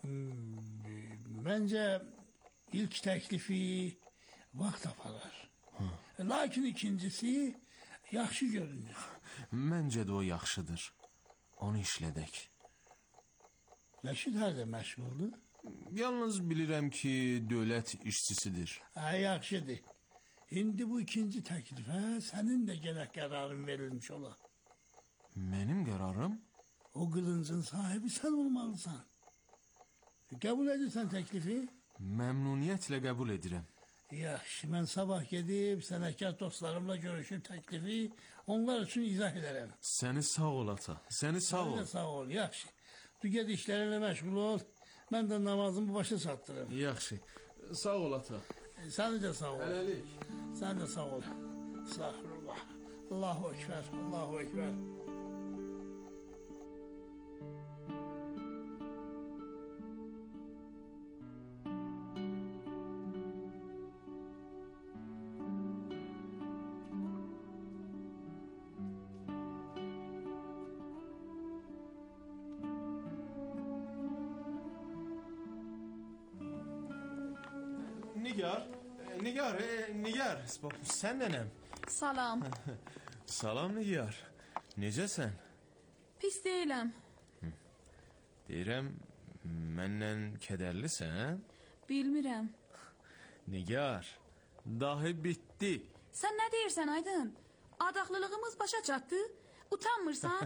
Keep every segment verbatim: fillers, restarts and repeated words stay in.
Bence ilk teklifi vaxt aparar. Lakin ikincisi yaxşı görünür. Məncə də o yaxşıdır. Onu işlədək. Rəşid harada məşğuldur? Yalnız bilirəm ki, dövlət işçisidir. Hə, yaxşıdır. İndi bu ikinci təklifə sənin də gərək qərarın verilmiş ola. Mənim qərarım? O qılıncın sahibi sən olmalısan. Qəbul edirsən təklifi? Məmnuniyyətlə qəbul edirəm. Yaxşı, mən sabah gedib sənəkar dostlarımla görüşüb təklifi onlar üçün izah edərəm. Səni sağ ol ata, səni sağ ol. Səni də sağ ol, yaxşı. Du ged işlərinlə məşğul ol, mən də namazımı başa çatdırım. Yaxşı, sağ ol ata. Səni də sağ ol. Hələlik. Sən də sağ ol. Estağfurullah. Allahu Ekber, Allahu Ekber. Nigar, Nigar, e, Nigar, sən nənəm? Salam. Salam Nigar, necəsən? Pis deyiləm. Deyirəm, məndən kədərlisən? Bilmirəm. Nigar, dahi bitdi. Sən nə deyirsən Aydın? Adaxlılığımız başa çatdı, utanmırsan?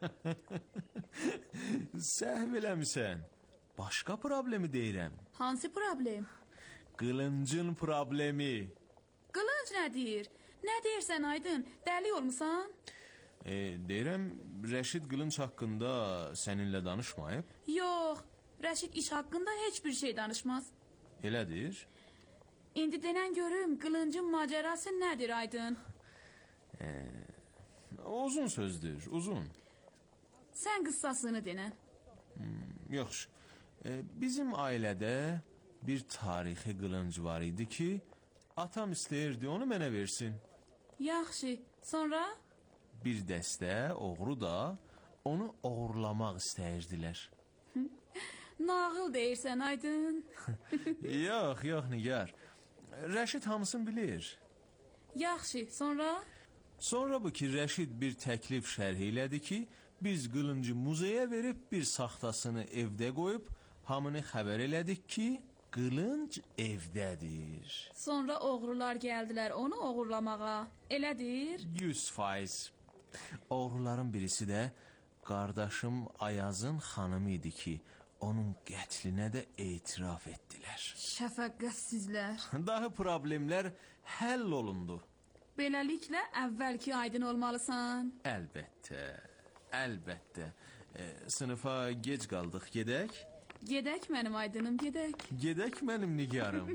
Səhv eləmisən. Başqa problemi deyirəm. Hansı problem? Qılıncın problemi. Qılınc nə deyir? Nə deyirsən Aydın? Dəli olmusan? E, deyirəm, Rəşid qılınc haqqında səninlə danışmayıb? Yox, Rəşid iş haqqında heç bir şey danışmaz. Elədir? İndi denən görüm, qılıncın macerası nədir Aydın? E, uzun sözdür, uzun. Sən qıssasını denən. Hmm, yaxşı. E, bizim ailədə bir tarixi qılınc var idi ki, atam istəyirdi onu mənə versin. Yaxşı, sonra? Bir dəstə oğru da onu oğurlamaq istəyirdilər. Nağıl deyirsən Aydın. Yox, yox Nigar. Rəşid hamısını bilir. Yaxşı, sonra? Sonra bu ki, Rəşid bir təklif şərh elədi ki, biz qılıncı muzeyə verib bir saxtasını evdə qoyub, hamını xəbər elədik ki, qılınc evdədir. Sonra oğrular gəldilər onu oğurlamağa. Elədir? yüz faiz. Oğruların birisi də qardaşım Ayazın xanımı idi ki, onun qətlinə də etiraf etdilər. Şəfəqqətsizlər. Daha problemlər həll olundu. Beləliklə əvvəlki Aydın olmalısan. Əlbəttə, əlbəttə. E, sınıfa gec qaldıq, gedək? Gedək mənim Aydınım, gedək. Gedək mənim Nigarım.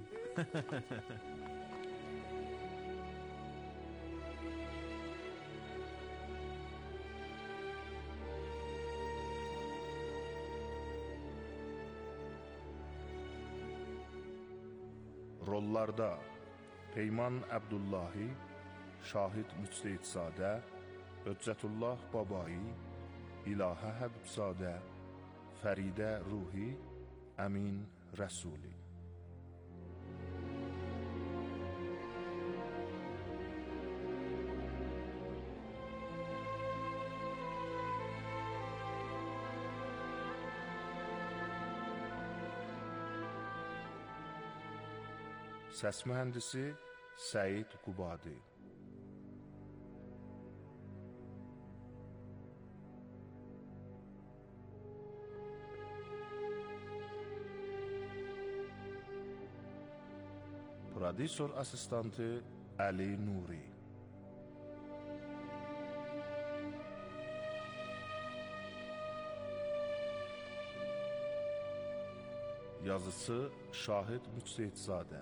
Rollarda Peyman Əbdullahi, Şahid Müctehidzadə, Höccətullah Babai, İlahə Həbibzadə, Fəridə Ruhi, Əmin Rəsuli. Səs mühəndisi Səid Qubadi. Prodüser asistantı Əli Nuri. Yazısı Şahid Müctehidzadə.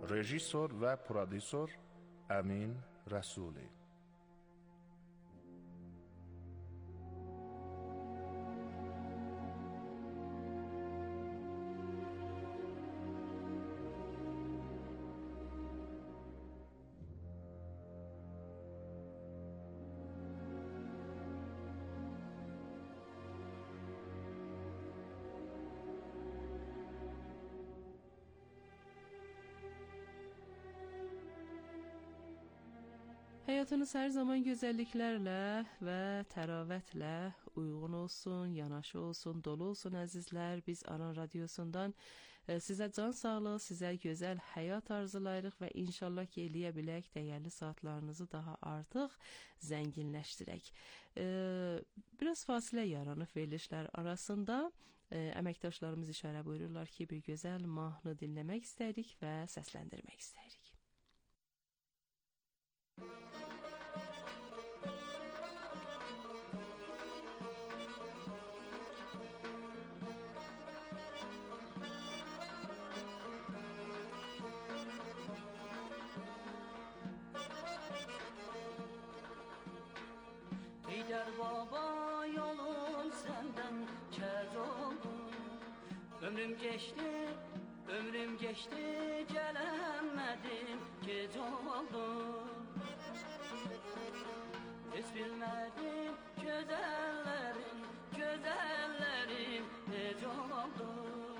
rejissor və prodüsor Əmin Rəsuli. Həyatınız hər zaman gözəlliklərlə və təravətlə uyğun olsun, yanaşı olsun, dolu olsun əzizlər. Biz Aran Radiosundan e, sizə can sağlığı, sizə gözəl həyat arzulayırıq və inşallah ki, eləyə bilək dəyərli saatlarınızı daha artıq zənginləşdirək. E, biraz fasilə yaranıb verilişlər arasında. E, əməkdaşlarımız işarə buyururlar ki, bir gözəl mahnı dinləmək istəyirik və səsləndirmək istəyirik. Gider baba yolum senden kez oldu. Ömrüm geçti, ömrüm geçti, gelemedim, gec oldu. Hiç bilmedim güzellerin, güzellerin gec oldu.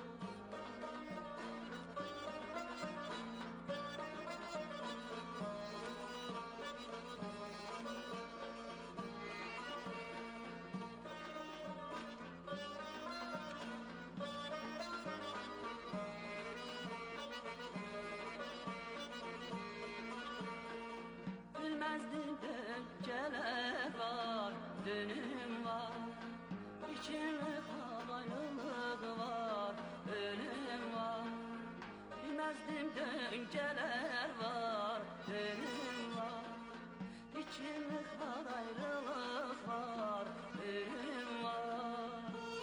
Geceler var, dönüm var, içimde havaylılık var, ölüm var. Bilmezdim dönceler var, dönüm var, içimde havaylılık var, ölüm var.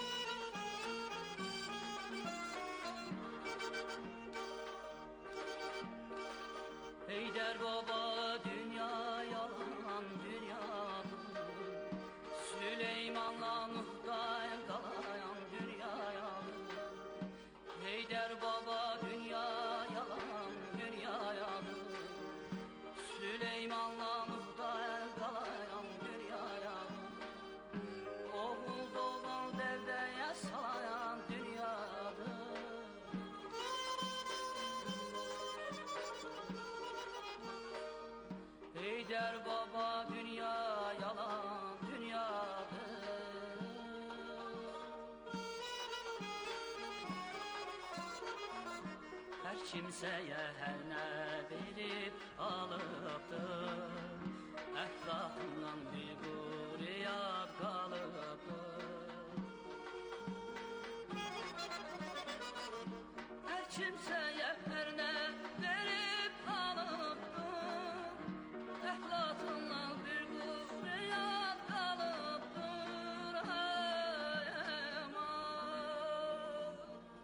Heyder baba dünya yalan dünyadır, Süleyman'la muhtayım kalayan dünyayadır. Heyder baba dünya yalan dünyayadır, Süleyman'la muhtayım kalayan dünyayadır. Oğul doğal derdeye salayan dünyadır. Heyder baba dünya yalan dünyadır. Her kimseye her ne verip alıptır, etrafından bir guriyat kalıptır. Her kimseye her ne verip alıptır, ehlatından bir guriyat kalıptır. Hey eman.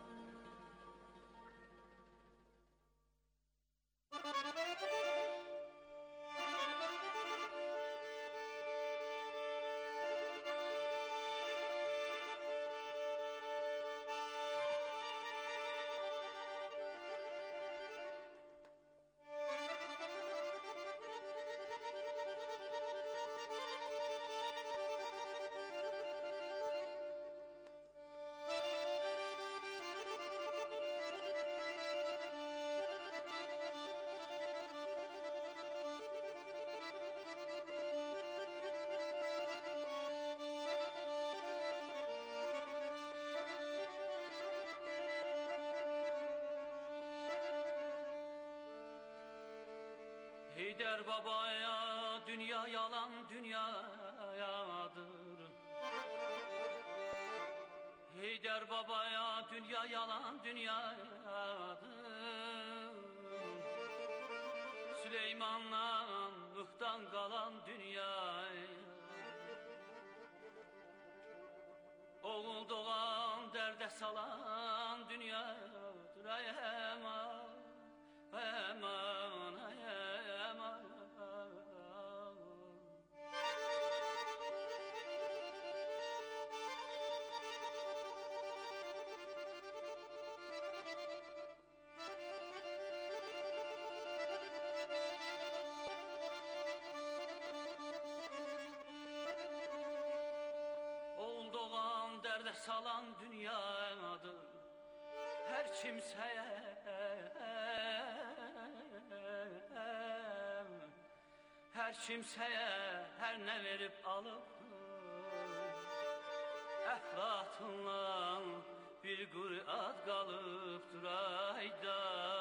Heyder babaya dünya yalan dünyayadır. Heyder babaya dünya yalan dünyayadır. Süleyman'la Nuh'tan kalan dünya. Oğul doğan derde salan dünyadır. Ay eman. Aman aman. Oğul doğan dərdə salan dünyadır her kimseye. Her kimseye her ne verip alıp Eflatınla bir qur'at qalıbdır ayda.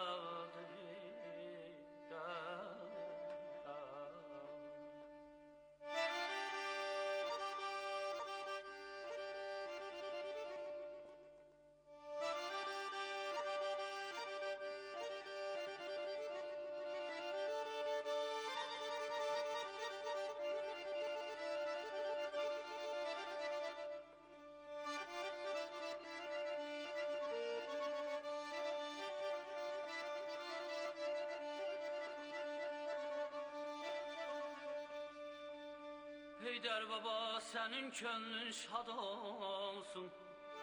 Heydər baba senin könlün şad olsun.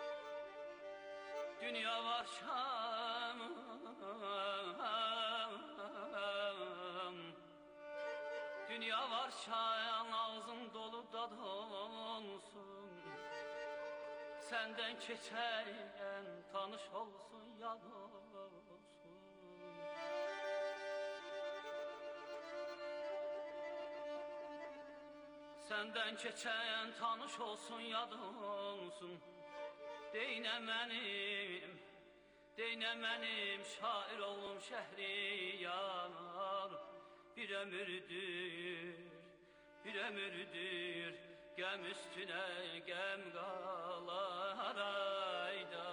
Dünya var şam, dünya var şayan ağzın dolu dad olsun. Senden keçen tanış olsun yad olsun. Senden keçen tanış olsun yad olsun. Deyinə mənim, deyinə mənim şair oğlum Şəhriyar. Bir ömürdür, bir ömürdür gəm üstüne gəm qalar ayda.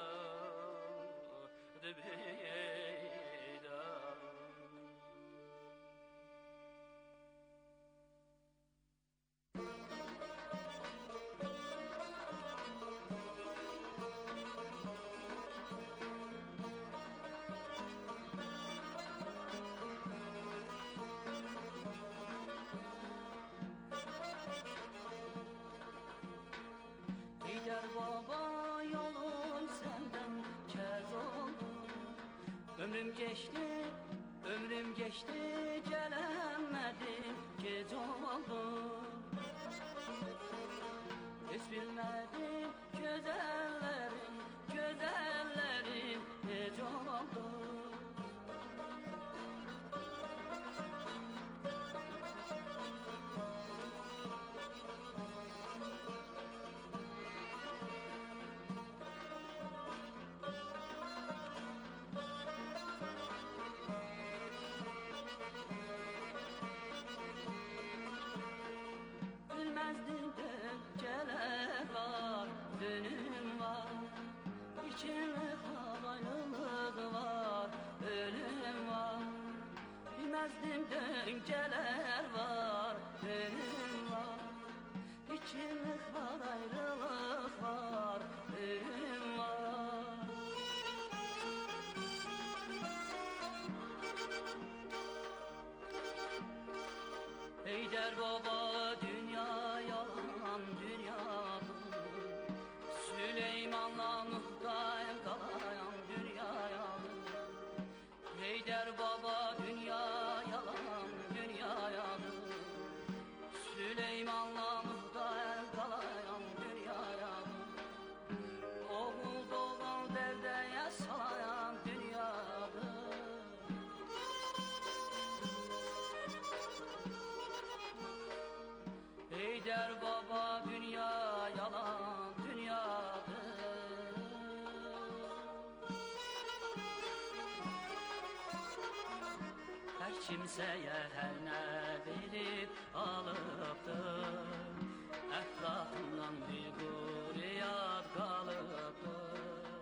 Ömrüm geçti, ömrüm geçti, gelemedim, gece oldu. Hiç bilmedim, güzellerin, güzellerin, gece oldu. Dönüm var, içimde ayrılık var, ölüm var. Bilmezdim dönceler var, dönüm var. İçimde ayrılık var, ölüm var. Heydər baba dünya yalan dünyadır. Süleyman'la Nuh'dayım kalayan dünyaya. Heydər baba dünya yalan dünyaya. Süleyman'la Nuh'dayım kalayan dünyaya. Oğul doğan derdeye salayan dünyadır. Heydər baba dünya yalan dünyadır. Her kimseye her ne verip alıptır. Eflatından bir guriyat kalıptır.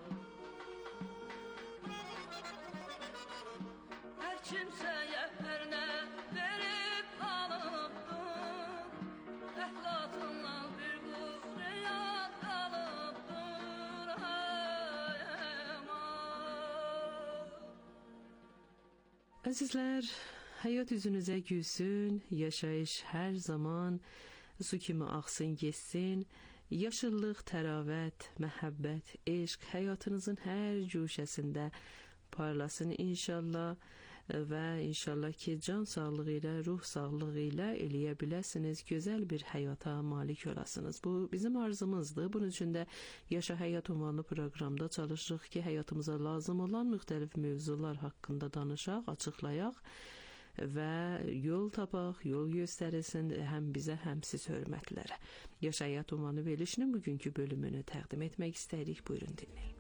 Her kimseye her ne verip alıptır. Eflatından bir guriyat kalıptır. Hay aman. Əzizlər, həyat üzünüzə gülsün, yaşayış hər zaman su kimi axsın, geçsin. Yaşıllıq, təravət, məhəbbət, eşq həyatınızın hər cuşəsində parlasın inşallah və inşallah ki, can sağlığı ilə, ruh sağlığı ilə eləyə biləsiniz, gözəl bir həyata malik olasınız. Bu bizim arzumuzdur. Bunun üçün də Yaşa Həyat ünvanlı proqramda çalışırıq ki, həyatımıza lazım olan müxtəlif mövzular haqqında danışaq, açıqlayaq və yol tapaq, yol göstərilsin həm bizə, həm siz hörmətlərə. Yaşa Həyat ünvanı verilişinin bugünkü bölümünü təqdim etmək istəyirik. Buyurun dinləyin.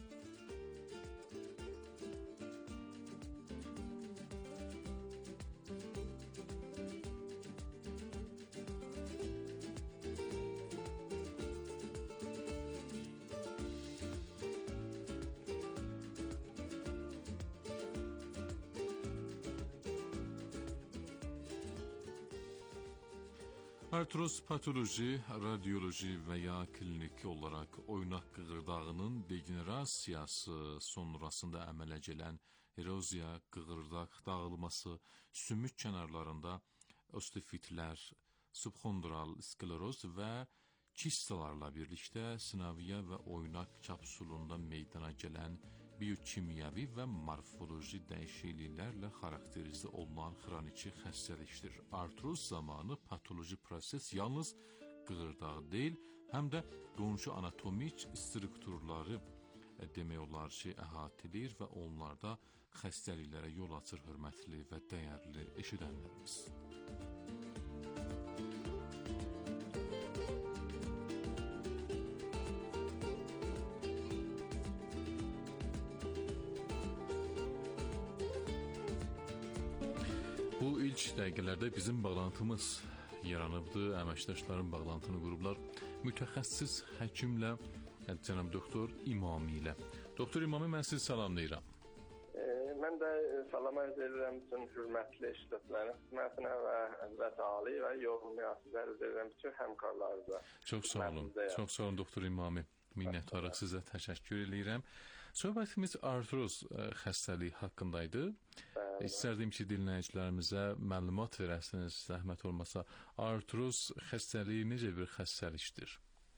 Artroz patoloji, radyoloji və ya klinik olaraq oynaq qığırdağının degenerasiyası sonrasında əmələ gələn eroziya, qığırdaq dağılması, sümük kənarlarında osteofitlər, subxondral skleroz və kistalarla birlikdə sinaviyyə və oynaq kapsulunda meydana gələn biokimyəvi və morfoloji dəyişikliklərlə xarakterizə olunan xroniki xəstəlikdir. Artroz zamanı patoloji proses yalnız qığırdaq deyil, həm də qonşu anatomik strukturları demək olar ki, əhatəlir və onlarda xəstəliklərə yol açır, hörmətli və dəyərli eşidənlərimiz. Bu ilk dəqiqələrdə bizim bağlantımız yaranıbdır, əməkdaşların bağlantını qurublar. Mütəxəssis həkimlə, cənab doktor İmami ilə. Doktor İmami, mən sizi salamlayıram. E, mən də salam arz edirəm bütün hörmətli işlətlərin xidmətinə və Həzrət Ali və yorulmaya arz edirəm bütün həmkarlarınıza. Çox sağ olun, çox sağ olun doktor İmami. Minnətdarıq sizə təşəkkür edirəm. Söhbətimiz artroz xəstəliyi haqqındaydı. İstərdim ki, dinləyicilərimizə məlumat verəsiniz, zəhmət olmasa. Artroz xəstəliyi necə bir xəstəlikdir?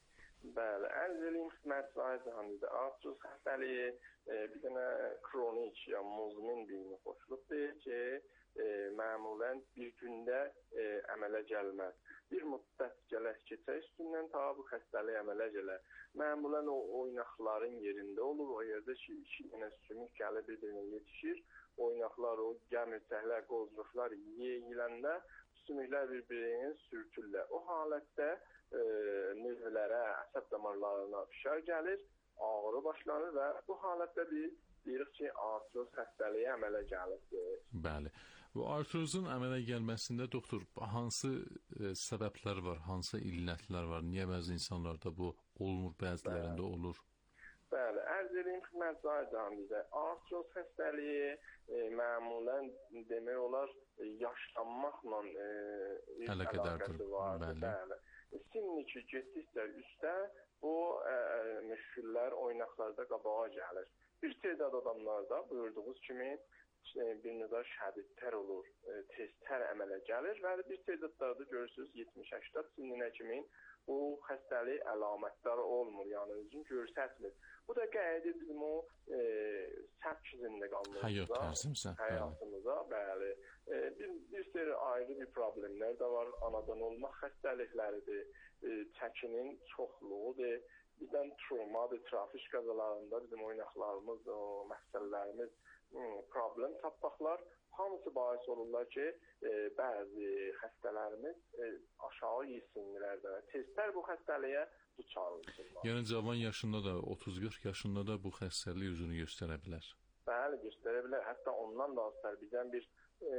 Bəli, ərz edeyim xidmət sahibində. Artroz xəstəliyi e, bir dənə kronik ya muzmin bir xoşluqdur ki, e, məmulən bir gündə e, əmələ gəlməz. Bir müddət gələk keçə üstündən ta bu xəstəlik əmələ gələ. Məmulən o oynaqların yerində olur, o yerdə ki, iki dənə sümük gəlib bir-birinə yetişir. Oynaqlar, o gəmirtəklər, qozluqlar yeyiləndə sümüklər bir-birini sürtürlər. O halətdə e, növlərə, əsəb damarlarına fişar gəlir, ağrı başlanır və bu halətdə biz deyirik ki, artroz xəstəliyi əmələ gəlir. Bəli. Bu artrozun əmələ gəlməsində doktor, hansı e, səbəblər var, hansı illətlər var? Niyə bəzi insanlarda bu olmur, bəzilərində olur? Bəli, ərz edeyim xidmət sahibində. Artroz xəstəliyi e, məmulən demək olar e, yaşlanmaqla e, əlaqədardır. Bəli. Bəli. Sinni ki, getdikcə üstə bu e, müşküllər oynaqlarda qabağa gəlir. Bir tədad adamlarda buyurduğunuz kimi bir qədər şədidtər olur, teztər əmələ gəlir və bir tədadlarda görürsünüz yetmiş səksən sinninə kimi bu xəstəlik əlamətləri olmur, yəni özünü göstərmir. Bu da qəidi bizim o e, sərt zində qalmamızda, həyat tərzimizə, həyatımıza, bəli. E, bir, bir seri ayrı bir problemlər də var, anadan olmaq xəstəlikləridir, e, çəkinin çoxluğudur, birdən travmadır, trafik qəzalarında bizim oynaqlarımız, o məsələlərimiz problem tapmaqlar hamısı bahis olurlar ki, e, bəzi xəstələrimiz e, aşağı yesinlərdə. Teztər bu xəstəliyə duçar olurlar. Yəni cavan yaşında da, otuz qırx yaşında da bu xəstəlik üzünü göstərə bilər. Bəli, göstərə bilər. Hətta ondan da azdır. Bizdən bir e,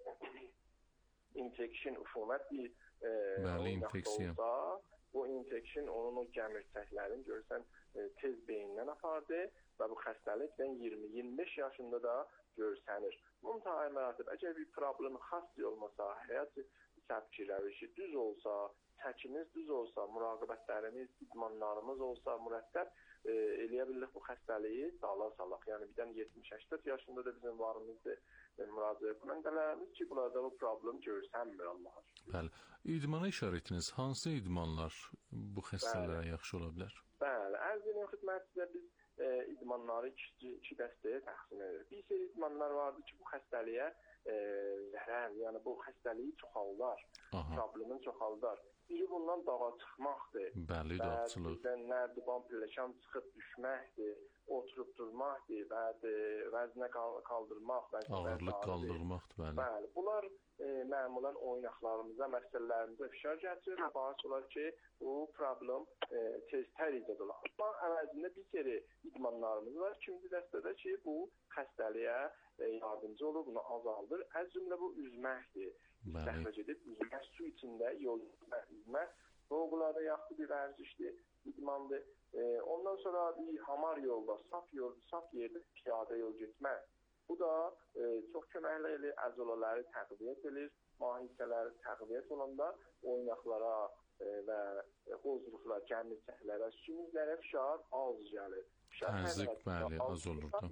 infeksiyon, ufumət bir e, Bəli, infeksiyon. Olsa, bu infeksiyon onun o gəmirtəklərini görsən e, tez beyindən apardı və bu xəstəlikdən iyirmi iyirmi beş yaşında da görsənir. Müntəhi məratib, əgər bir problemi xas olmasa, həyat səbki rəvişi düz olsa, çəkimiz düz olsa, müraqibətlərimiz, idmanlarımız olsa, mürəttəb, e, eləyə bilirik bu xəstəliyi dala salaq. Yəni birdən yetmiş səksən yaşında da bizim varımızdır e, müraciət edənlərimiz ki, bunlarda bu problem görsənmir Allah'a şükür. Bəli. İdmana işarə etdiniz. Hansı idmanlar bu xəstələrə yaxşı ola bilər? Bəli, ərz edən xidmətçidə biz e, idmanları iki, iki dəstəyə təqsim edirik. Bir seri idmanlar vardır ki, bu xəstəliyə e, zərər, yəni bu xəstəliyi çoxaldar, Aha. problemin çoxaldar. Biri bundan dağa çıxmaqdır. Bəli, dağçılıq. Və nərdivan pilləkən çıxıb düşməkdir, oturub durmaqdır və vəznə qaldırmaq, ağırlıq qaldırmaqdır, bəli. Bəli, bunlar e, məmulən oynaqlarımıza, məsələlərimizə fişar gətirir. Bahas olar ki, bu problem e, tez tər icad olar. Amma əvəzində bir kere idmanlarımız var. İkinci dəstədə ki, bu xəstəliyə e, yardımcı olur, bunu azaldır. Əz cümlə bu üzməkdir. Dəxməc edib üzmək, su içində yol üzmək. Boğularda yaxşı bir vərzişdir, idmandır. E, ondan sonra bir hamar yolda, saf yolda, saf yerdə piyada yol getmək. Bu da e, çox köməkli edir, əzolaları təqviyyət edir, mahissələri təqviyyət olanda oynaqlara e, və qozruqlar, gəmircəklərə, sümüklərə fişar az gəlir. Təzyiq, bəli, az olur da.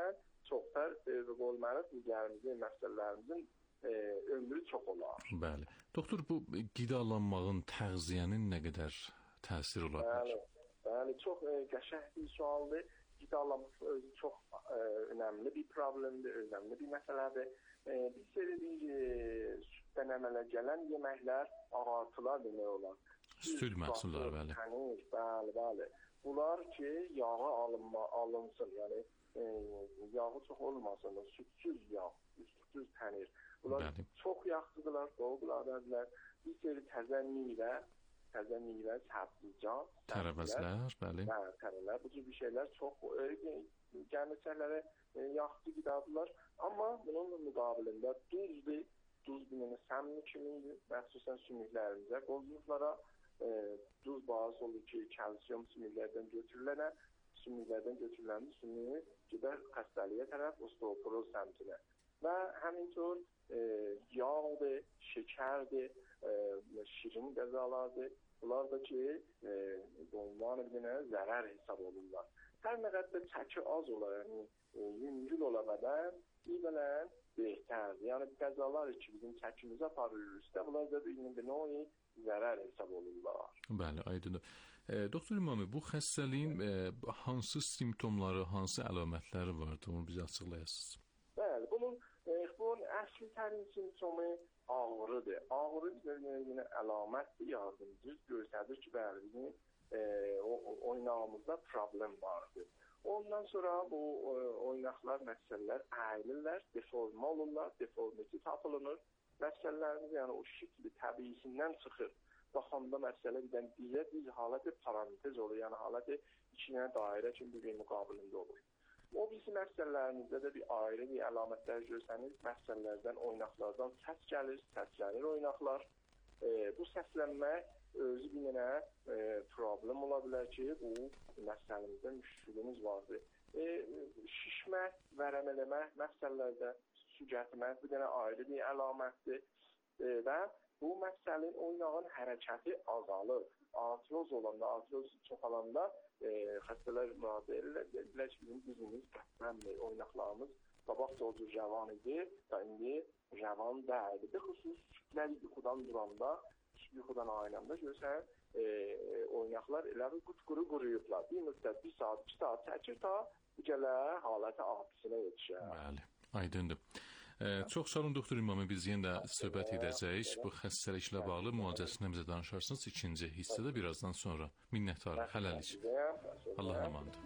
Çoxlar e, olmalı digərimizin, məsələlərimizin e, ömrü çox olar. Bəli. Doktor, bu qidalanmağın, təğziyənin nə qədər təsir ola bilər? Bəli, bəli, çox e, qəşəng bir sualdır. Qidalanmaq özü çox e, önəmli bir problemdir, önəmli bir məsələdir. E, bir seri bir e, süddən əmələ gələn yeməklər, ağartılar demək olar. Süd məhsulları, bəli. Tənir, bəli, bəli. Bunlar ki, yağı alınma, alınsın, yəni e, yağı çox olmasın, südsüz yağ, südsüz tənir. Bunlar bəli. Çox yaxşıdırlar, doğrular, bəzilər. Bir seri təzə meyvə, təzə meyvə, səbzəcan, tərəvəzlər, bəli. Hə, tərəvəzlər, bu cür bir şeylər çox gəmirçəklərə e, yaxşı qidadırlar. Amma bunun müqabilində duzdur, duz bilməni səmni kimidir, məxsusən sümüklərimizə, qozluqlara e, duz bazı olur ki, kalsiyum sümüklərdən götürülənə, sümüklərdən götürülən sümük gedər xəstəliyə tərəf, osteoporoz səmtinə. Və həmintor e, yağdır, şəkərdir, e, şirin qəzalardır. Bunlar da ki, e, onların birinə zərər hesab olurlar. Hər nə qədər çəki az olar, yəni e, yüngül ola qədər, bir belən behtərdir. Yəni qəzalar ki, bizim çəkimizi aparırızda, bunlar da bir növ zərər hesab olurlar. Bəli, aydındır. E, Doktor İmami, bu xəstəliyin e, hansı simptomları, hansı əlamətləri vardır? Onu bizə açıqlayasınız. Bəli, bunun, e, bunun əsli tərin simptomu ağrıdır. Ağrı bizə əlamətdir, yardımcı göstərir ki, bəli, bizim e, oynağımızda problem vardır. Ondan sonra bu e, oynaqlar, məsələlər əyilirlər, deforma olurlar, deformiti tapılınır. Məsələlərimiz yəni o şəkli təbiisindən çıxır. Baxanda məsələ birdən dizə diz haləti parantez olur, yəni haləti içinə dairə kimi bir müqabilində olur. O bizim məsələlərimizdə də bir ayrı bir əlamətlər görsənir. Məsələlərdən, oynaqlardan səs gəlir, səslənir oynaqlar. E, bu səslənmək özü bir dənə e, problem ola bilər ki, bu məsələmizdə müşkülümüz vardır. E, şişmək, vərəmələmək, məsələlərdə su gətirmək bir dənə ayrı bir əlamətdir. E, və bu məsələnin oynağın hərəkəti azalır. Artroz olanda, artroz çoxalanda e, xəstələr müraciət edirlər ki, bizim dizimiz qətlənmir, oynaqlarımız qabaqca o cür rəvan idi, da indi rəvan deyildi. Bir xüsus sütlər yuxudan duranda, yuxudan ayınanda görürsən, e, oynaqlar elə bir qut-quru quruyublar. Bir müddət, bir saat, iki saat çəkir ta bu gələ haləti artısına yetişər. Bəli, aydındır. Ee, çox sağ olun Doktor İmami, biz yenə də söhbət edəcəyik. Bu xəstəliklə bağlı müalicəsində bizə danışarsınız ikinci hissədə birazdan sonra. Minnətdarıq, hələlik. Allah'a emanet.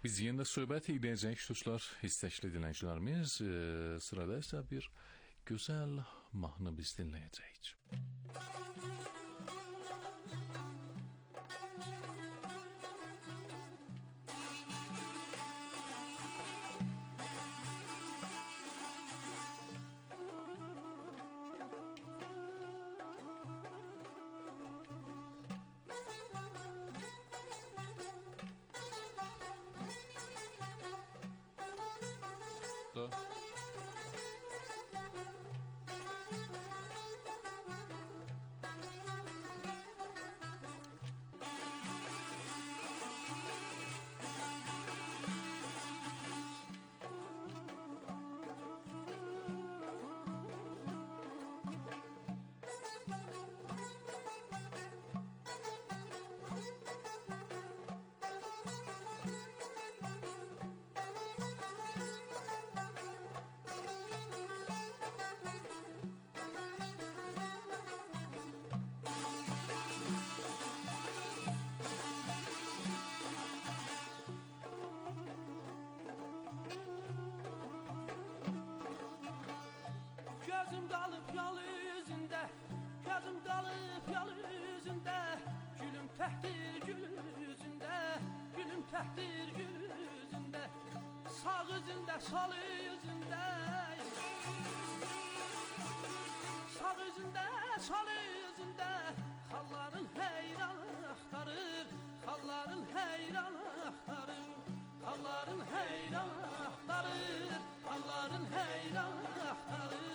Biz yenə söhbət edəcəyik dostlar, istəkli dinləyicilərimiz. E, sırada isə bir gözəl mahnı biz dinləyəcəyik. Gözüm qalıb yol üzündə, gözüm qalıb yol üzündə, gülüm təhtir gül üzündə, gülüm təhtir gül üzündə, sağ üzündə, sol üzündə, sağ üzündə, sol üzündə, xalların heyran axtarır, xalların heyran axtarır, xalların heyran axtarır, xalların heyran axtarır.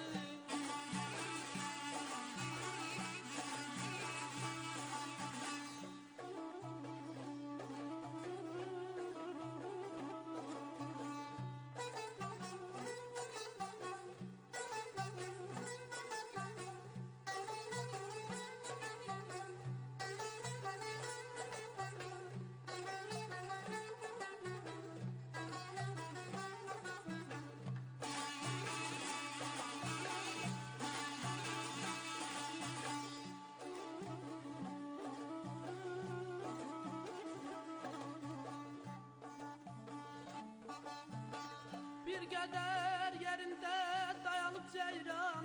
Bir qədər yerində dayanıb ceyran,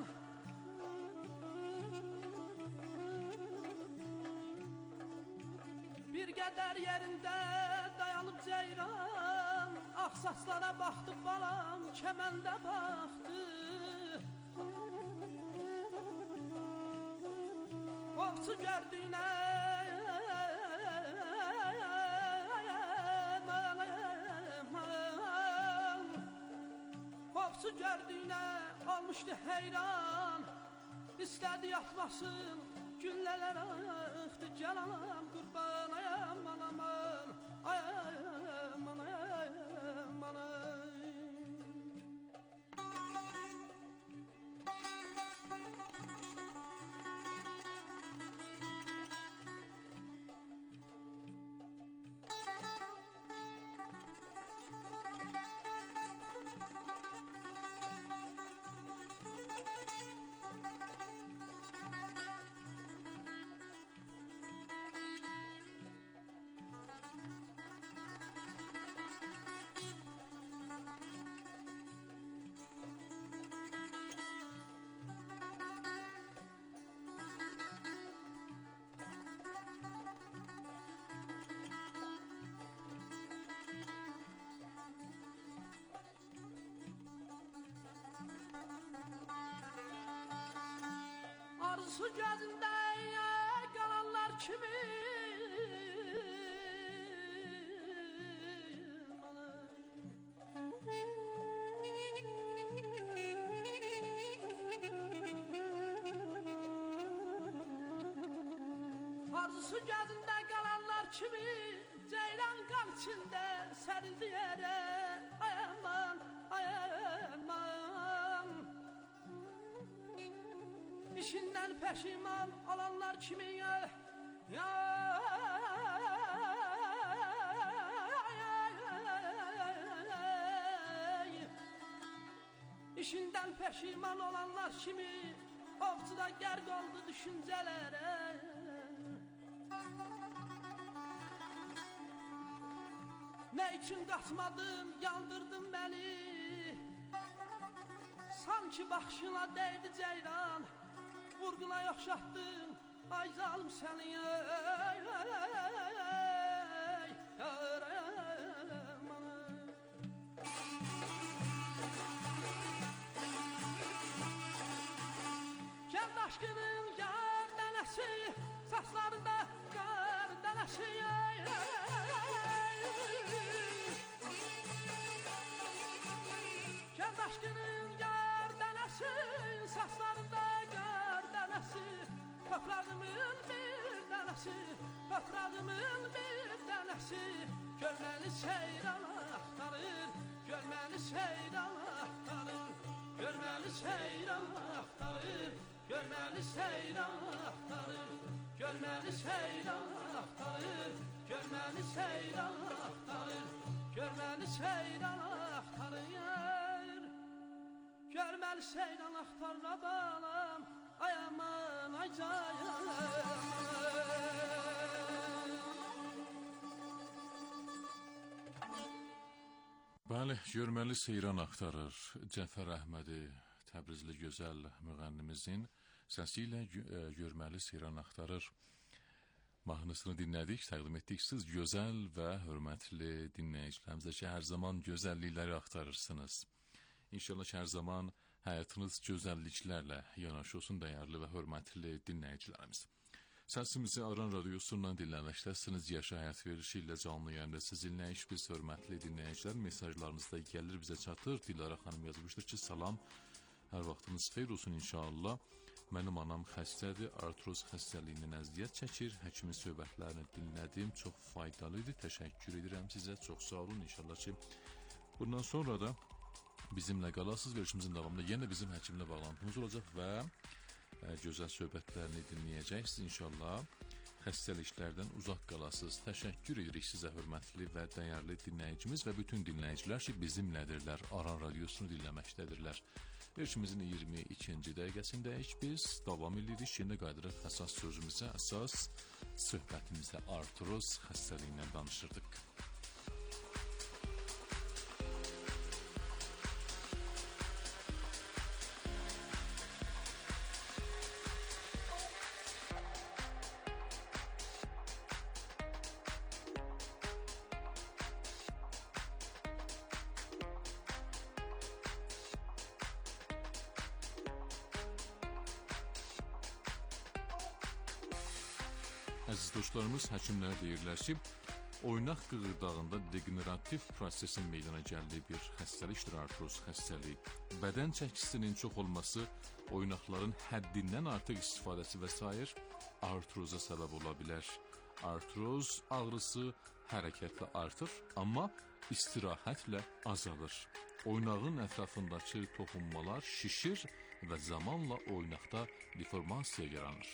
bir qədər yerində dayanıb ceyran, axsaslara baxdı balam, kəməndə baxdı. Ovçu gördüyünə Ovçu gördüyünə olmuşdu heyran, istədi yatmasın, günlələr axdı, gəl anam qurban, ayam anam, ayam anam, anam. Arzusu gözündə qalanlar kimi Arzusu gözündə qalanlar kimi ceylan qan içində sərildi yerə. Ay aman, ay aman, İşindən peşiman olanlar kimi ya, ya, İşindən peşiman olanlar kimi ovçuda gərq oldu düşüncələrə. Nə üçün qaçmadım, yandırdın məni. Sanki baxışına dəydi ceyran, vurğuna yoxşatdın, ay zalım səni. Kənd aşkının yar dənəsi, saçlarında qar dənəsi. Kənd aşkının yar dənəsi, saçlarında qar dənəsi. Toprağımın bir dənəsi, toprağımın bir dənəsi. Görməni seyran axtarır, görməni seyran axtarır. Görməni seyran axtarır, görməni seyran axtarır. Görməni seyran axtarır, görməni seyran axtarır. Görməni seyran axtarır. Görməni seyran axtarır balam, ay aman, ay cayam. Bəli, görməli seyran axtarır. Cəfər Əhmədi, Təbrizli gözəl müğənnimizin səsi ilə görməli seyran axtarır mahnısını dinlədik, təqdim etdik. Siz gözəl və hörmətli dinləyicilərimizə ki, hər zaman gözəllikləri axtarırsınız. İnşallah ki, hər zaman həyatınız gözəlliklərlə yanaşı olsun, dəyərli və hörmətli dinləyicilərimiz. Səsimizi Aran Radiosundan dinləməkdəsiniz. Yaşa həyat verilişi ilə canlı yayında siz dinləyiş, biz hörmətli dinləyicilər mesajlarınızda gəlir, bizə çatır. Dilara xanım yazmışdır ki, salam, hər vaxtınız xeyir olsun inşallah. Mənim anam xəstədir, artroz xəstəliyindən əziyyət çəkir. Həkimin söhbətlərini dinlədim, çox faydalı idi. Təşəkkür edirəm sizə, çox sağ olun. İnşallah ki, bundan sonra da bizimlə qalasız. Verilişimizin davamında yenə bizim həkimlə bağlantımız olacaq və gözəl söhbətlərini dinləyəcəksiniz inşallah. Xəstəliklərdən uzaq qalasız. Təşəkkür edirik sizə, hörmətli və dəyərli dinləyicimiz və bütün dinləyicilər ki, bizimlədirlər, Aran Radiosunu dinləməkdədirlər. Verilişimizin iyirmi ikinci dəqiqəsindəyik. Biz davam edirik. Yenə qayıdırıq əsas sözümüzə, əsas söhbətimizə artroz xəstəliyindən danışırdıq. Əziz dostlarımız, həkimlər deyirlər ki, oynaq qığırdağında degenerativ prosesin meydana gəldiyi bir xəstəlikdir artroz xəstəliyi. Bədən çəkisinin çox olması, oynaqların həddindən artıq istifadəsi və sair artroza səbəb ola bilər. Artroz ağrısı hərəkətlə artır, amma istirahətlə azalır. Oynağın ətrafındakı toxunmalar şişir və zamanla oynaqda deformasiya yaranır.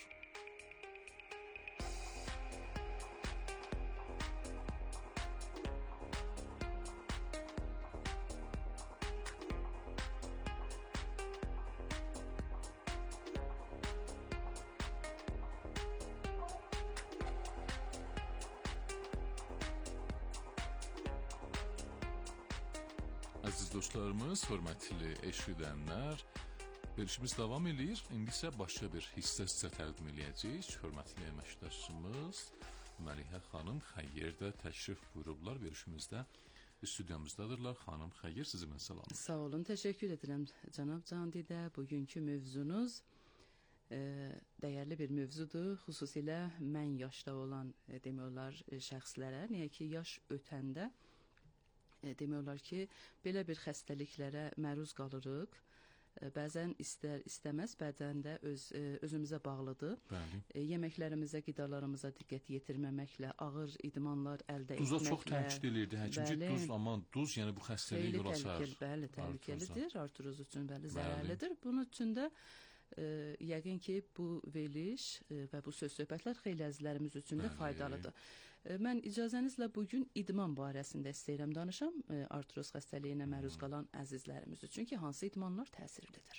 Əziz dostlarımız, hörmətli eşidənlər, verilişimiz davam edir. İndi isə başqa bir hissə sizə təqdim edəcəyik. Hörmətli əməkdaşımız Məlihə xanım Xəyyər də təşrif buyurublar. Verilişimizdə stüdiyomuzdadırlar. Xanım Xəyyər, sizi mən salamlayıram. Sağ olun, təşəkkür edirəm cənab Candidə. Bugünkü mövzunuz e, dəyərli bir mövzudur. Xüsusilə mən yaşda olan e, demək olar şəxslərə, niyə ki yaş ötəndə E, demək olar ki, belə bir xəstəliklərə məruz qalırıq. E, bəzən istər istəməz, bəzən də öz e, özümüzə bağlıdır. Bəli. E, yeməklərimizə, qidalarımıza diqqət yetirməməklə, ağır idmanlar əldə Duza etməklə. çox təkid elirdi həkim ki, duz, aman duz, yəni bu xəstəliyə yol açar. Bəli, təhlükəlidir, artroz üçün bəli, zərərlidir. Bunun üçün də e, yəqin ki, bu veriliş e, və bu söz söhbətlər xeyli əzizlərimiz üçün də faydalıdır. E, mən icazənizlə bugün idman barəsində istəyirəm danışam, e, artroz xəstəliyinə məruz qalan əzizlərimiz üçün ki, hansı idmanlar təsirlidir.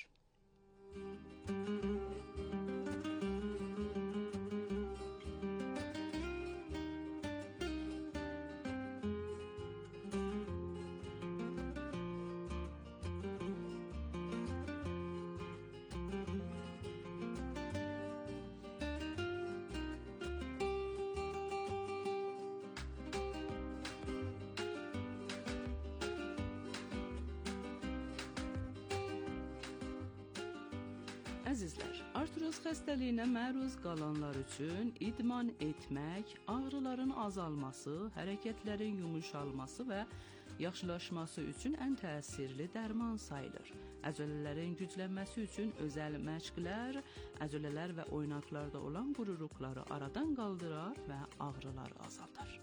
Əzizlər, artroz xəstəliyinə məruz qalanlar üçün idman etmək, ağrıların azalması, hərəkətlərin yumuşalması və yaxşılaşması üçün ən təsirli dərman sayılır. Əzələlərin güclənməsi üçün özəl məşqlər, əzələlər və oynaqlarda olan qururuqları aradan qaldırar və ağrıları azaldır.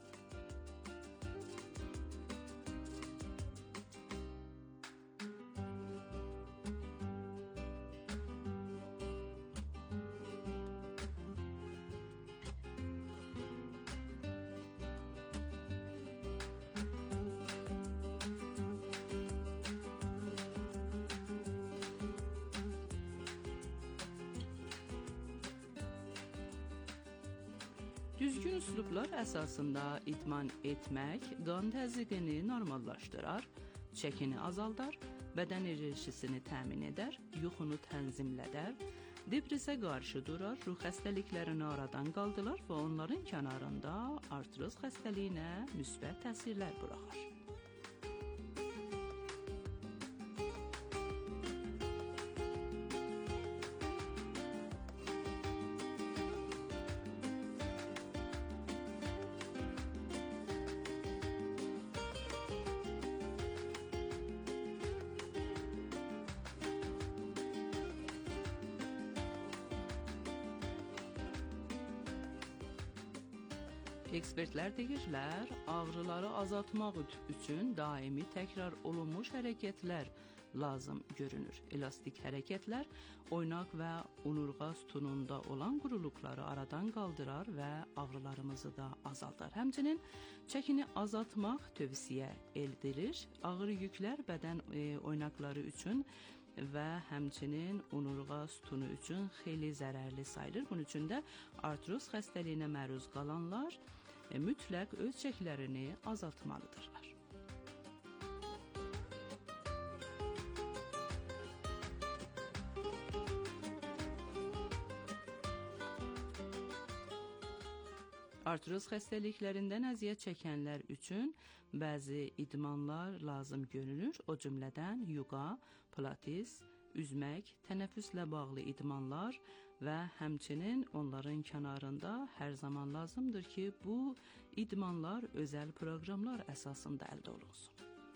Düzgün üslublar əsasında idman etmək qan təzyiqini normallaşdırar, çəkini azaldar, bədən enerjisini təmin edər, yuxunu tənzimlədər, depressiya qarşı durar, ruh xəstəliklərini aradan qaldırar və onların kənarında artroz xəstəliyinə müsbət təsirlər buraxar. Ekspertlər deyirlər, ağrıları azaltmaq üçün daimi təkrar olunmuş hərəkətlər lazım görünür. Elastik hərəkətlər oynaq və onurğa sütununda olan quruluqları aradan qaldırar və ağrılarımızı da azaldar. Həmçinin çəkini azaltmaq tövsiyə edilir. Ağır yüklər bədən e, oynaqları üçün və həmçinin onurğa sütunu üçün xeyli zərərli sayılır. Bunun üçün də artroz xəstəliyinə məruz qalanlar e, mütləq öz çəklərini azaltmalıdırlar. Artroz xəstəliklərindən əziyyət çəkənlər üçün bəzi idmanlar lazım görünür. O cümlədən yoga, pilates, üzmək, tənəffüslə bağlı idmanlar və həmçinin onların kənarında hər zaman lazımdır ki, bu idmanlar özəl proqramlar əsasında əldə olunsun.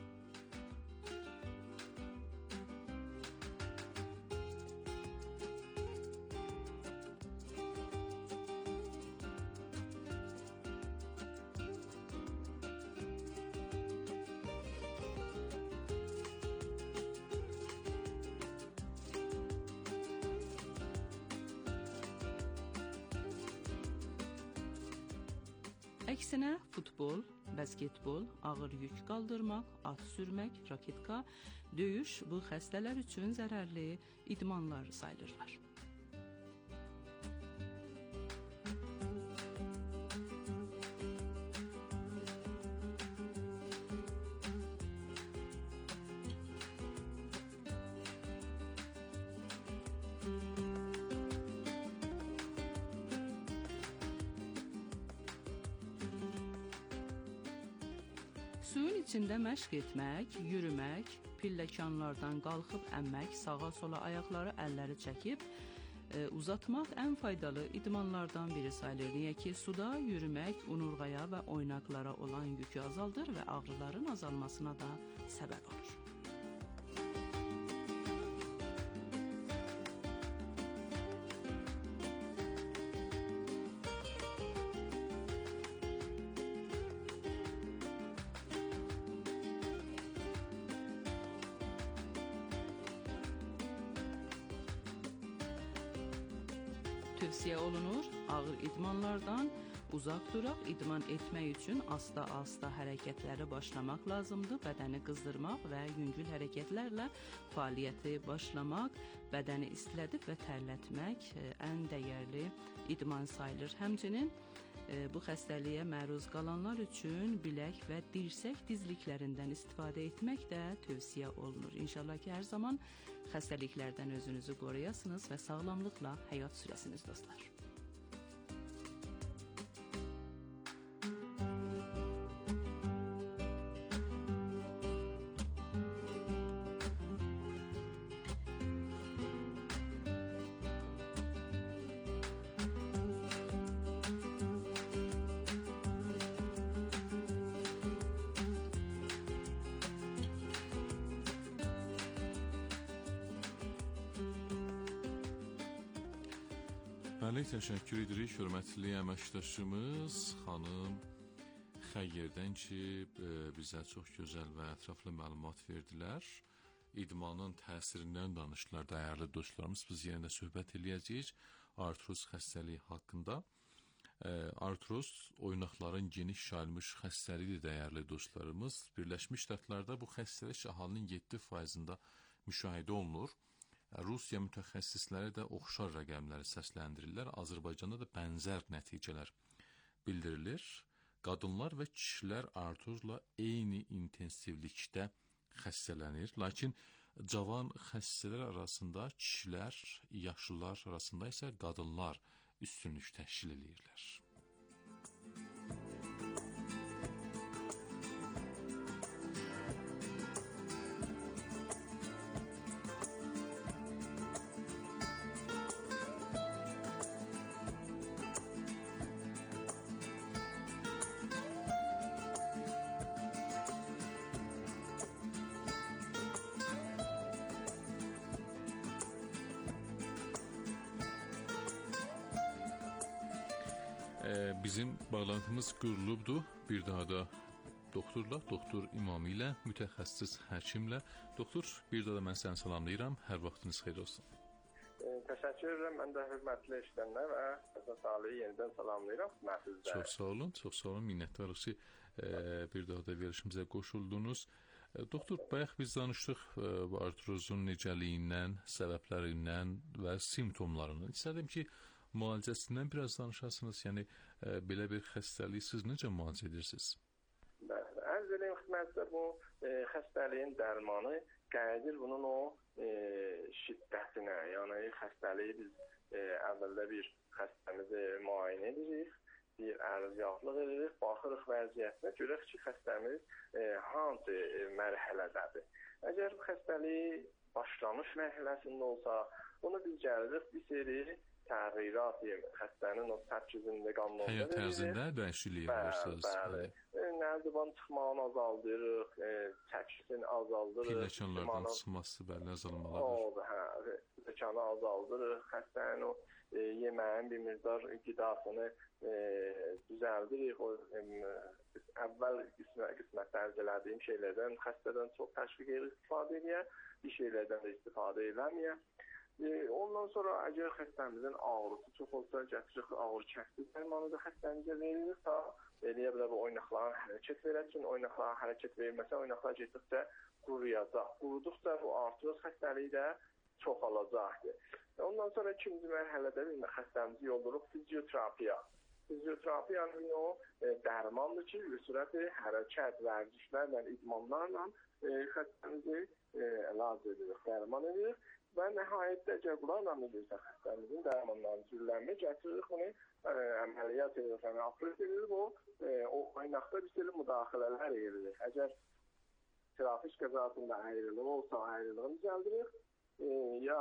Əksinə futbol, basketbol, ağır yük qaldırmaq, at sürmək, raketka, döyüş bu xəstələr üçün zərərli idmanlar sayılırlar. Suyun içində məşq etmək, yürümək, pilləkanlardan qalxıb ənmək, sağa-sola ayaqları, əlləri çəkib e, uzatmaq ən faydalı idmanlardan biri sayılır. Niyə ki, suda yürümək onurğaya və oynaqlara olan yükü azaldır və ağrıların azalmasına da səbəb olur. Tövsiyə olunur, ağır idmanlardan uzaq duraq, idman etmək üçün asta-asta hərəkətləri başlamaq lazımdır. Bədəni qızdırmaq və yüngül hərəkətlərlə fəaliyyəti başlamaq, bədəni istilədib və tərlətmək ən dəyərli idman sayılır. Həmçinin bu xəstəliyə məruz qalanlar üçün bilək və dirsək dizliklərindən istifadə etmək də tövsiyə olunur. İnşallah ki, hər zaman xəstəliklərdən özünüzü qoruyasınız və sağlamlıqla həyat sürəsiniz dostlar. Bəli, təşəkkür edirik hörmətli əməkdaşımız xanım Xəyyərdən ki, bizə çox gözəl və ətraflı məlumat verdilər. İdmanın təsirindən danışdılar dəyərli dostlarımız. Biz yenə də söhbət eləyəcəyik artroz xəstəliyi haqqında. Artroz oynaqların geniş yayılmış xəstəliyidir dəyərli dostlarımız. Birləşmiş Ştatlarda bu xəstəlik əhalinin yeddi faizində müşahidə olunur. Rusiya mütəxəssisləri də oxşar rəqəmləri səsləndirirlər. Azərbaycanda da bənzər nəticələr bildirilir. Qadınlar və kişilər artrozla eyni intensivlikdə xəstələnir. Lakin cavan xəstələr arasında kişilər, yaşlılar arasında isə qadınlar üstünlük təşkil edirlər. Bizim bağlantımız qurulubdur. Bir daha da doktorla, doktor İmam ilə, mütəxəssis həkimlə. Doktor, bir daha da mən səni salamlayıram. Hər vaxtınız xeyir olsun. Təşəkkür edirəm. Mən də hörmətli eşidənlər və Həsən Salihi yenidən salamlayıram. Çox sağ olun, çox sağ olun. Minnətdarıq ki, bir daha da verilişimizə qoşuldunuz. Doktor, bayaq biz danışdıq bu artrozun necəliyindən, səbəblərindən və simptomlarından. İstədim ki, müalicəsindən biraz danışasınız. Yəni, e, belə bir xəstəliyi siz necə müalicə edirsiniz? Bəli, ərz edeyim xidmətdə bu e, xəstəliyin dərmanı qədir bunun o e, şiddətinə, yəni xəstəliyi biz e, əvvəldə bir xəstəmizi müayinə edirik, bir ərzyaxlıq edirik, baxırıq vəziyyətinə, görək ki, xəstəmiz e, hansı e, mərhələdədir. Əgər xəstəlik başlanmış mərhələsində olsa, bunu biz gəlirik bir seri təğyirat yemi, xəstənin o tərkibində qanununda həyat tərzində dəyişiklik edirsiniz. Bəli, bəli. Nərdivan çıxmağını azaldırıq, e, çəkisini azaldırıq. Pilləkanlardan çıxması, bəli, azalmalıdır. O, hə, pilləkanı azaldırıq, xəstənin o e, yeməyin bir miqdar qidasını e, düzəldirik. O, e, əvvəl qismət, qismət dərc elədiyim şeylərdən xəstədən çox təşviq edirik, istifadə edir, bir şeylərdən də istifadə eləməyə. Ondan sonra əgər xəstəmizin ağrısı çox olsa, gətiririk ağrı kəsdi dərmanı da xəstəmizə veririk ta eləyə bilər oynaqların hərəkət verəcək. Oynaqların hərəkət verməsə, oynaqlar getdikcə quruyacaq. Quruduqca bu artroz xəstəliyi də çoxalacaqdır. Ondan sonra ikinci mərhələdə bir xəstəmizi yolduruq fizioterapiya. Fizioterapiyanın o e, dərmandır ki, sürətli hərəkət, vərdişlərlə, idmanlarla e, xəstəmizi e, əlac edirik, dərman edirik. Və nəhayətdə əgər bunlarla edirsə xəstəmizin dərmanlarını türlənmə gətiririk, bunu ə, əməliyyat edirik, yəni operasiya edirik, o, ə, o oynaqda bir sürü müdaxilələr edirik. Əgər trafik qəzasında ayrılıq olsa, ayrılığını düzəldirik, e, ya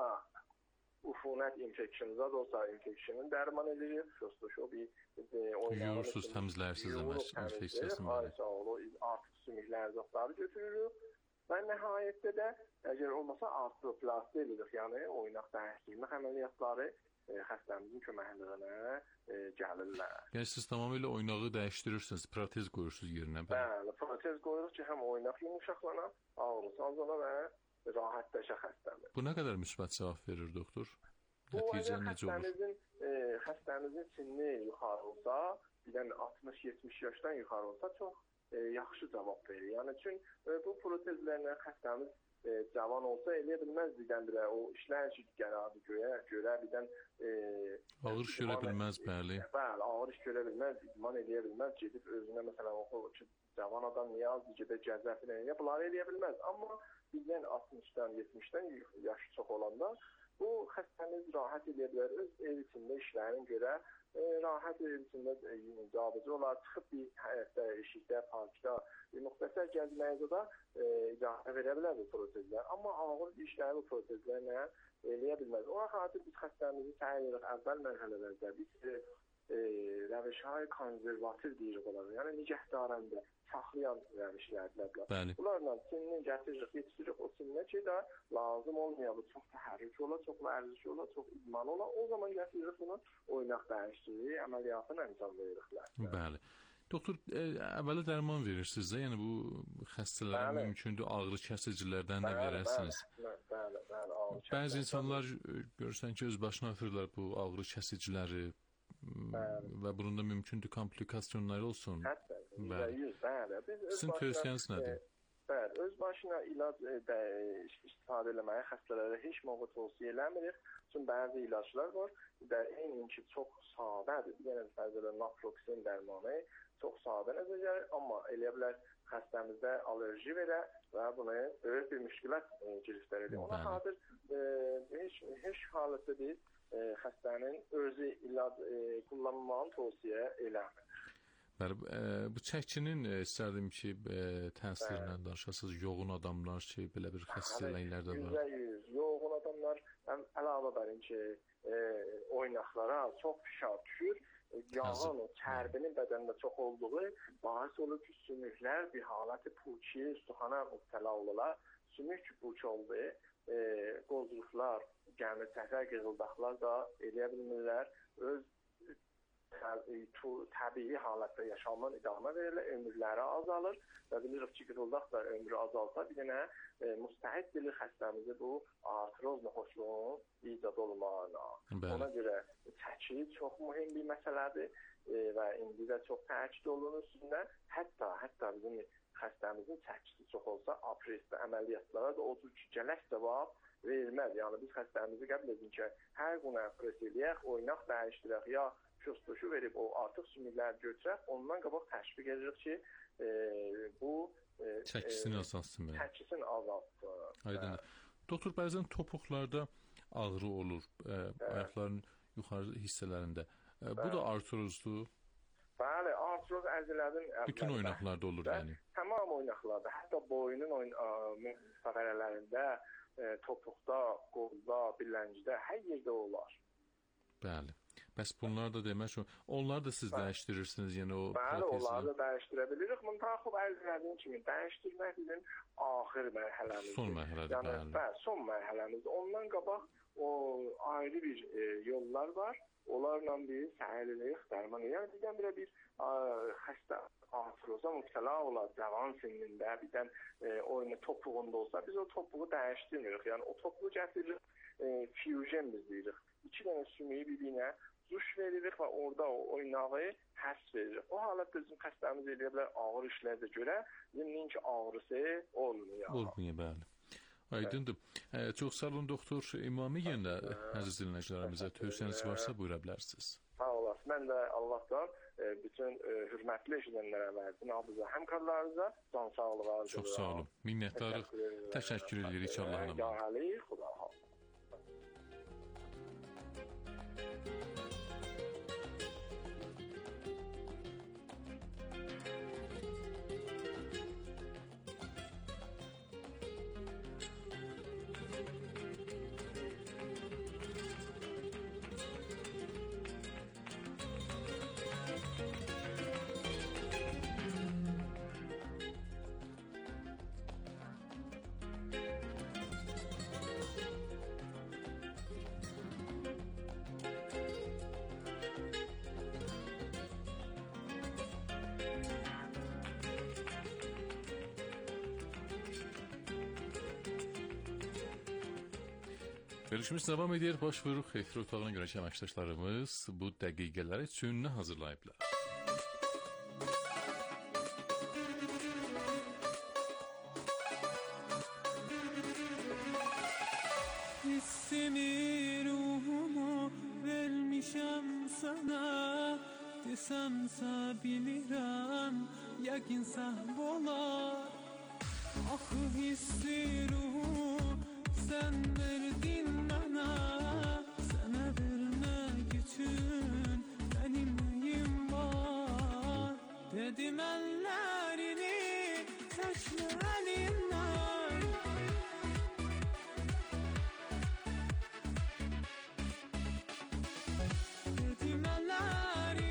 ufunət infeksiyonunda da olsa, infeksiyonun dərman edirik, şostoşo bir e, yuyursuz, təmizlərsiz demək, infeksiyasını belə. Sağ ol, artıq sümüklər zotları götürürük. Və nəhayətdə də, əgər olmasa artroplasti edirik, yəni oynaq dəyişdirmə əməliyyatları e, xəstəmizin köməkliyinə e, gəlirlər. Yəni siz tamamilə oynağı dəyişdirirsiniz, protez qoyursunuz yerinə. Bəli, protez qoyuruq ki, həm oynaq yumuşaqlana, ağrısı azala və rahatlaşa xəstəmiz. Bu nə qədər müsbət cavab verir, doktor? Bu, Nəticə necə olur? Xəstəmizin, e, xəstəmizin sinni yuxarı olsa, birdən altmış yetmiş yaşdan yuxarı olsa çox E, yaxşı cavab verir. Yəni üçün e, bu protezlərlə xəstəmiz e, cavan olsa eləyə bilməz birdən birə o işlər ki, gələrdi göyə, görə birdən e, ağır iş görə bilməz, bəli. Bəli, ağır iş görə bilməz, idman eləyə bilməz, gedib özünə məsələn o ki, cavan adam niyə az gedib gəzəfini eləyə, bunları eləyə bilməz. Amma bizdən altmışdan yetmişdən yaşı çox olanda bu xəstəmiz rahat eləyə bilər, öz ev içində işlərin görə E, rahat ev içində e, cabıcı olar, çıxıb bir həyətdə, eşikdə, parkda, e, müxtəsər gəzməyəcə də e, icazə verə bilər bu protezlər. Amma ağır işləri bu protezlərlə eləyə bilməz. Ona xatir biz xəstəmizi təyin edirik əvvəl mərhələlərdə. Biz e, e, rəvişlər konservativ deyirik onlara. Yəni nigahdarəndə saxlayan rəvişlərdir. Bəli. Bunlarla sinni gətiririk, yetişdiririk o sinnə ki də lazım olmayan, çox təhrik ola, çox vərziş ola, çox idman ola. O zaman gətiririk bunu oynaq dəyişdiririk, əməliyyatını əncam veririklər. Bəli. Doktor, e, əvvəli dərman verirsiniz də, yəni bu xəstələrə Bəli. mümkündür ağrı kəsicilərdən də Bəli, verərsiniz. Bəli, bəli, bəli. ağrı Bəzi kəsicilərdən. insanlar e, görürsən ki, öz başına atırlar bu ağrı kəsiciləri Bəli. və bunun da mümkündür komplikasiyaları olsun. Hətta yüzdə Bəli. yüz, bəli. Biz öz Sizin başına- tövsiyəniz nədir? e, Bəli, öz başına ilac e, də, istifadə eləməyi xəstələrə heç vaxt tövsiyə eləmirik. Çünki bəzi ilaclar var, də eyni ki çox sadədir. Yəni məsələn naproxen dərmanı çox sadə nəzərə gəlir, amma eləyə bilər xəstəmizdə alerji verə və buna böyük bir müşkilət e, giriftar edir. Ona Bəli. xatir e, heç heç halətdə biz e, xəstənin özü ilac e, kullanmağını tövsiyə eləmir. Bəli, e, bu çəkinin e, istərdim ki, e, təsirindən danışasınız. Yoğun adamlar ki, belə bir xəstəliklər də var. yüzdə yüz yoğun adamlar həm əlavə bərin ki, e, oynaqlara çox fişar düşür. E, Yağın, o çərbinin bədəndə çox olduğu bahis olur ki, sümüklər bir haləti puçi, üstüxana mübtəla olurlar. Sümük puçi oldu, e, qozluqlar, gəmi təhər qızıldaqlar da eləyə bilmirlər. Öz təbii halətdə yaşamın idamə verilir, ömürləri azalır və bilirik ki, qızıldaq da ömrü azalsa bir dənə e, müstəhid bilir xəstəmizi bu artroz noxoşluğun icad olmağına. Bəli. Ona görə çəki çox mühüm bir məsələdir e, və indi də çox təkid olunur üstündə. Hətta, hətta bizim xəstəmizin çəkisi çox olsa, aprestdə əməliyyatlara da o cür ki, gələk də var, verilməz. Yəni biz xəstəmizi qəbul edin ki, hər gün apres eləyək, oynaq dəyişdirək, ya köstuşu verib o artıq sümükləri götürək, ondan qabaq təşviq edirik ki, e, bu e, Çəkisini azaltsın belə. Çəkisini azaltsın. Aydındır. Doktor, bəzən topuqlarda ağrı olur, e, ayaqların yuxarı hissələrində. E, bu da artrozdur. Bəli, artroz əzələrin Bütün oynaqlarda olur yəni. Tamam oynaqlarda, hətta boynun oyn fəqərələrində, e, topuqda, qolda, billəncidə, hər yerdə olar. Bəli. Bəs bunlar da demək ki, onlar da siz dəyişdirirsiniz, yəni o Bəli, onları da dəyişdirə bilirik. Muntaxıb əzələrin kimi dəyişdirmək bizim axır mərhələmizdir. Son mərhələdir, yəni, bəli. Bəli, son mərhələmizdir. Ondan qabaq o ayrı bir e, yollar var. Onlarla biz səhərlilik dərman edir. Yəni birdən birə bir a, xəstə artroza mübtəla olar, cavan sinində, birdən e, oyunu topuğunda olsa, biz o topuğu dəyişdirmirik. Yəni o topuğu gətiririk, e, füzyon biz deyirik. İki dənə sümüyü bir-birinə zuş veririk və orada o oynağı həs veririk. O halətdə bizim xəstəmiz eləyə bilər ağır işlərdə görə, bizim ki ağrısı olmuyor. Olmuyor, bəli. Aydındır. Ə, çox sağ olun, doktor İmami yenə əziz dinləyicilərimizə tövsiyəniz varsa buyura bilərsiniz. Sağ olasın. Mən də Allahdan e, bütün e, hürmətli eşidənlərə və cənabınıza, həmkarlarınıza can sağlığı arzulayıram. Çox sağ olun. Minnətdarıq. Təşəkkür edirik Allah'ın Ya Ali, Xuda hafiz. Görüşümüz davam edir. Baş vuruq xeyir otağına görə ki, əməkdaşlarımız bu dəqiqələri üçün hazırlayıblar. Hissimi, ruhumu vermişəm sana, desəmsə bilirəm, yəqinsə olar. Axı hissi, ruhumu sən verdin mənə, sənə vermək üçün mənim nəyim var. Dedim əllərini çəkmə əlimdən, dedim əllərini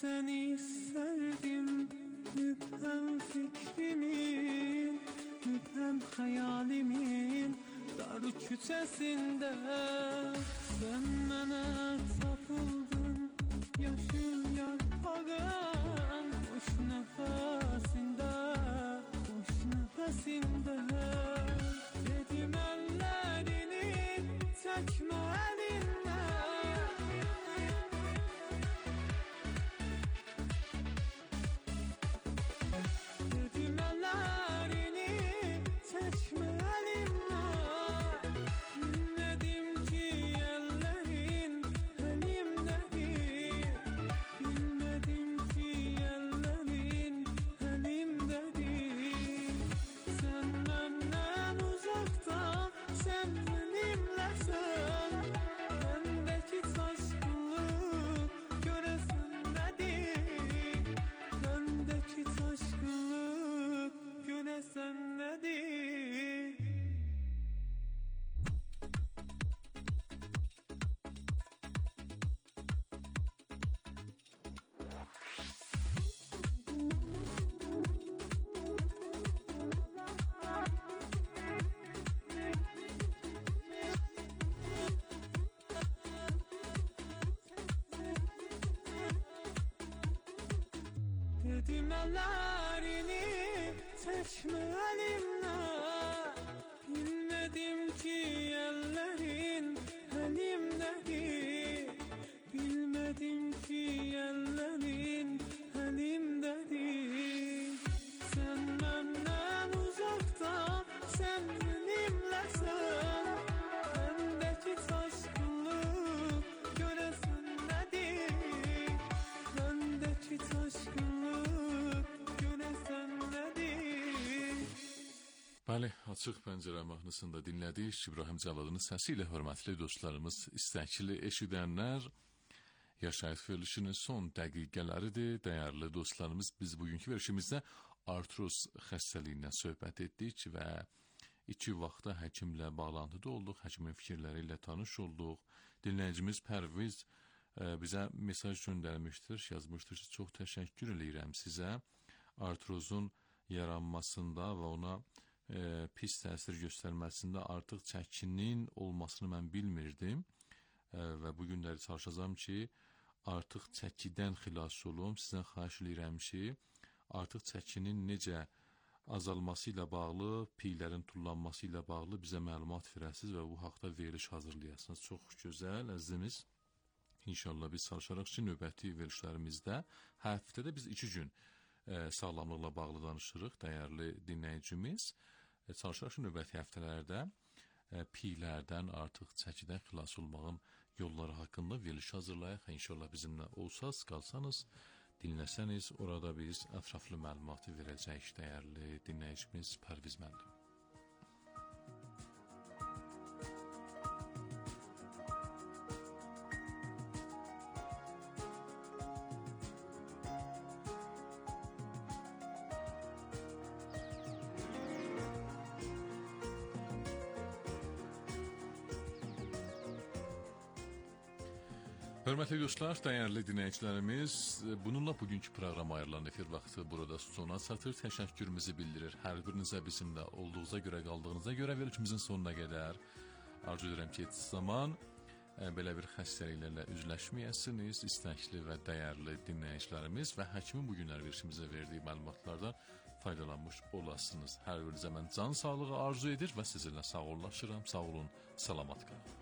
seni isterdim, müphem fikrimin, müphem hayalimin dar küçesinde. Sen bana tapıldın, yaşıl yarpağın hoş nefesinde, hoş nefesinde. Dedim ellerini çekme elinden, dedim ellerini çekme elimden. Bilmedim ki ellerin elimde değil, bilmedim ki ellerin elimde değil. Sen benden uzakta, sen benimlesin. Bendeki taşkınlık göresin nedir? Bendeki taşkınlık göresin nedir? Dedim ellerini çekme elimden, bilmedim ki ellerin elimde değil, bilmedim ki ellerin elimde değil. Sen benden uzakta, sen benimlesin. Bendeki taşkınlık göresin nedir? Bendeki taşkınlık göresin nedir? Bəli, açıq pəncərə mahnısında dinlədik. İbrahim Cavadın səsi ilə hörmətli dostlarımız, istəkli eşidənlər, Yaşayış verilişinin son dəqiqələridir. Dəyərli dostlarımız, biz bugünkü verilişimizdə artros xəstəliyinə söhbət etdik və iki vaxtda həkimlə bağlantıda olduq, həkimin fikirləri ilə tanış olduq. Dinləyicimiz Pərviz e, bizə mesaj göndərmişdir, yazmışdır ki, çox təşəkkür edirəm sizə. Artrozun yaranmasında və ona e, pis təsir göstərməsində artıq çəkinin olmasını mən bilmirdim e, və bu günləri çalışacağam ki, artıq çəkidən xilas olum. Sizdən xahiş edirəm ki, artıq çəkinin necə azalması ilə bağlı, piylərin tullanması ilə bağlı bizə məlumat verəsiniz və bu haqda veriliş hazırlayasınız. Çox gözəl, əzizimiz. İnşallah biz çalışaraq ki, növbəti verilişlərimizdə həftədə biz iki gün e, sağlamlıqla bağlı danışırıq, dəyərli dinləyicimiz. E, çalışaraq ki, növbəti həftələrdə e, piylərdən, artıq çəkidən xilas olmağın yolları haqqında veriliş hazırlayaq. İnşallah bizimlə olsaz, qalsanız, dinləsəniz, orada biz ətraflı məlumatı verəcəyik, dəyərli dinləyicimiz Pərviz müəllim. Hörmətli dostlar, dəyərli dinləyicilərimiz, bununla bugünkü proqrama ayrılan efir vaxtı burada sona çatır. Təşəkkürümüzü bildirir. Hər birinizə bizimlə olduğunuza görə, qaldığınıza görə verilişimizin sonuna qədər arzu edirəm ki, zaman belə bir xəstəliklərlə üzləşməyəsiniz, istəkli və dəyərli dinləyicilərimiz və həkimin bugünlər verilişimizə verdiyi məlumatlardan faydalanmış olasınız. Hər birinizə mən can sağlığı arzu edir və sizinlə sağollaşıram. Sağ olun, salamat qalın.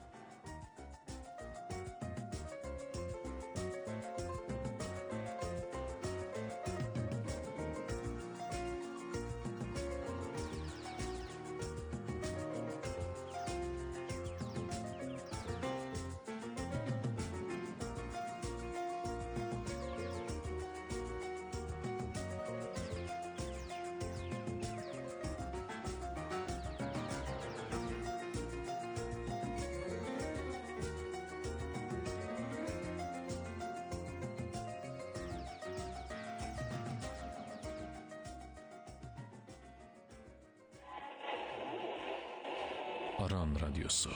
Aran Radyosu.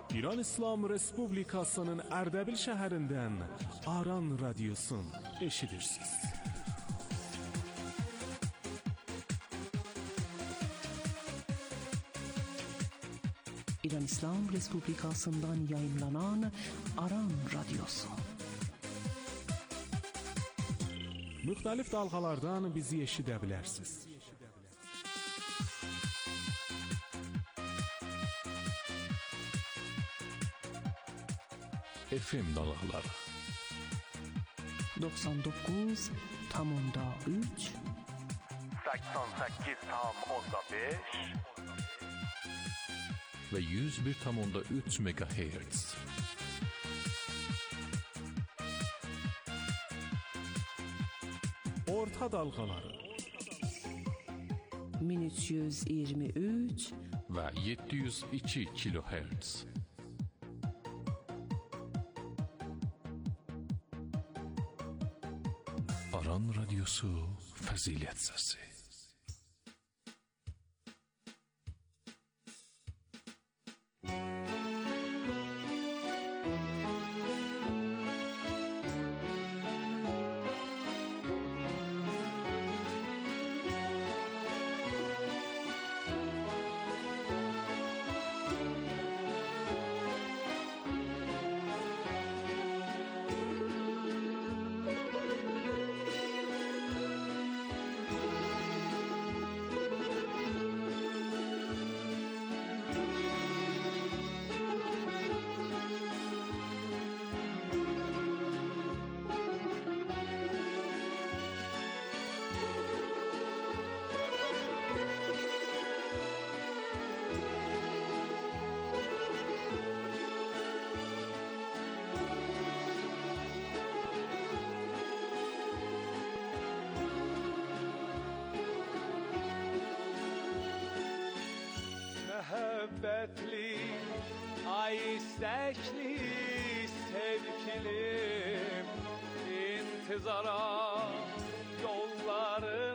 İran İslam Respublikasının Ərdəbil şəhərindən Aran Radiosun eşidirsiniz. İran İslam Respublikasından yayınlanan Aran Radyosu. Müxtəlif dalğalardan bizi eşidə bilərsiniz. F M dalğaları doxsan doqquz tam onda üç səksən səkkiz tam onda beş və yüz bir tam onda üç megahertz. Orta dalğaları min üç yüz iyirmi üç və yeddi yüz iki kilohertz. Aran Radyosu Fəzilət Səsi. Məhəbbətli, ay istəkli sevgilim, intizara yolları